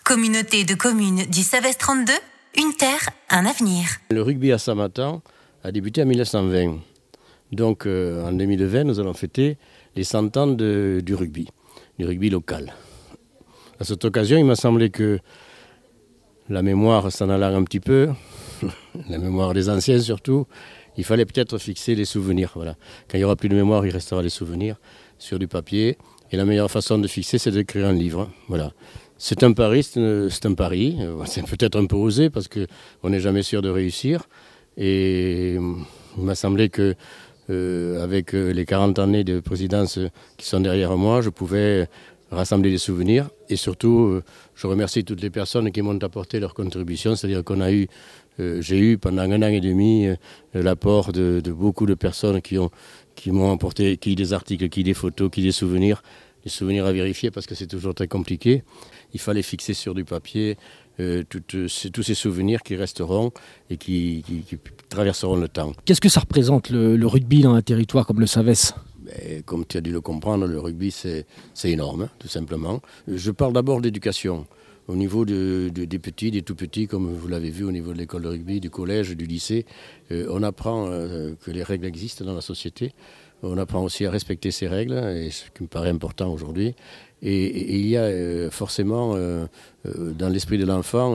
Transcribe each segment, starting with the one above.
Communauté de communes du Savès 32, une terre, un avenir. Le rugby à Samatan a débuté en 1920. Donc en 2020, nous allons fêter les 100 ans du rugby local. À cette occasion, il m'a semblé que la mémoire s'en allant un petit peu, la mémoire des anciens surtout, il fallait peut-être fixer les souvenirs. Voilà. Quand il n'y aura plus de mémoire, il restera les souvenirs sur du papier. Et la meilleure façon de fixer, c'est d'écrire un livre. Voilà. C'est un pari, c'est peut-être un peu osé parce qu'on n'est jamais sûr de réussir. Et il m'a semblé que avec les 40 années de présidence qui sont derrière moi, je pouvais rassembler des souvenirs. Et surtout, je remercie toutes les personnes qui m'ont apporté leur contribution. C'est-à-dire j'ai eu pendant 1 an et demi l'apport de beaucoup de personnes qui m'ont apporté, qui des articles, qui des photos, qui des souvenirs. Les souvenirs à vérifier parce que c'est toujours très compliqué. Il fallait fixer sur du papier tous ces souvenirs qui resteront et qui traverseront le temps. Qu'est-ce que ça représente le rugby dans un territoire comme le Savès ? Comme tu as dû le comprendre, le rugby c'est énorme, tout simplement. Je parle d'abord d'éducation. Au niveau des petits, des tout petits, comme vous l'avez vu au niveau de l'école de rugby, du collège, du lycée, on apprend que les règles existent dans la société. On apprend aussi à respecter ces règles, et ce qui me paraît important aujourd'hui. Et il y a forcément, dans l'esprit de l'enfant,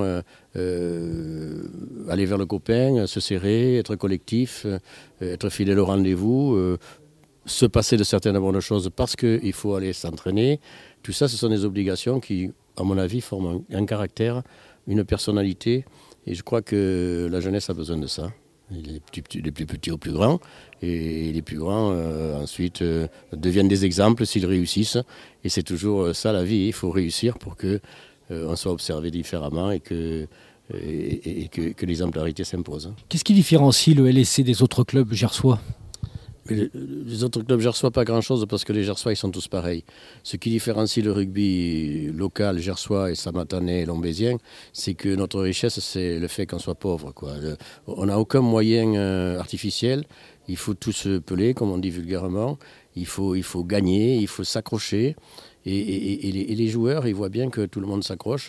aller vers le copain, se serrer, être collectif, être fidèle au rendez-vous, se passer de certaines bonnes choses parce qu'il faut aller s'entraîner. Tout ça, ce sont des obligations qui, à mon avis, forment un caractère, une personnalité. Et je crois que la jeunesse a besoin de ça. Les plus petits aux plus grands. Et les plus grands, ensuite, deviennent des exemples s'ils réussissent. Et c'est toujours ça la vie. Il faut réussir pour qu'on soit observé différemment et que l'exemplarité s'impose. Qu'est-ce qui différencie le LSC des autres clubs gersois ? Mais les autres clubs gersois, pas grand-chose parce que les gersois, ils sont tous pareils. Ce qui différencie le rugby local gersois et samatanais et lombésien, c'est que notre richesse, c'est le fait qu'on soit pauvre, quoi. On n'a aucun moyen artificiel. Il faut tout se peler, comme on dit vulgairement. Il faut gagner, il faut s'accrocher. Et les joueurs, ils voient bien que tout le monde s'accroche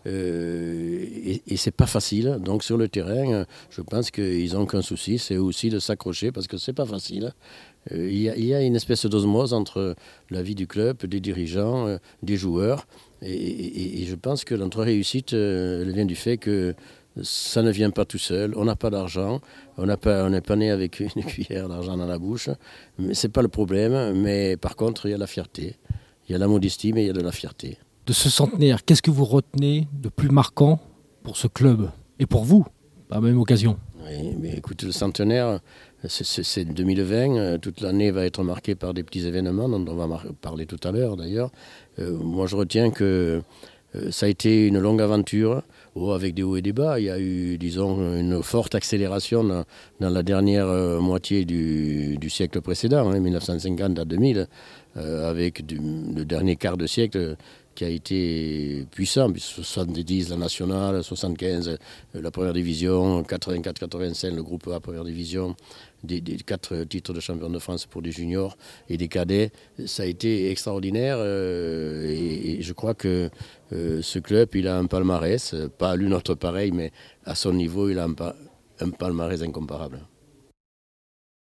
et c'est pas facile. Donc sur le terrain, je pense qu'ils n'ont qu'un souci, c'est aussi de s'accrocher parce que c'est pas facile. Il y a une espèce d'osmose entre la vie du club, des dirigeants, des joueurs. Et je pense que notre réussite elle vient du fait que ça ne vient pas tout seul. On n'a pas d'argent, on n'est pas né avec une cuillère d'argent dans la bouche. Mais c'est pas le problème. Mais par contre, il y a la fierté. Il y a la modestie, mais il y a de la fierté. De ce centenaire, qu'est-ce que vous retenez de plus marquant pour ce club et pour vous, par la même occasion ? Oui, mais écoute, le centenaire, c'est 2020. Toute l'année va être marquée par des petits événements dont on va parler tout à l'heure d'ailleurs. Moi, je retiens que ça a été une longue aventure, avec des hauts et des bas. Il y a eu, disons, une forte accélération dans la dernière moitié du siècle précédent, 1950 à 2000, avec le dernier quart de siècle qui a été puissant, puis 70 la nationale, 75 la première division, 84-85 le groupe A première division, des 4 titres de champion de France pour des juniors et des cadets. Ça a été extraordinaire et je crois que ce club, il a un palmarès, pas l'une autre pareil, mais à son niveau, il a un palmarès incomparable.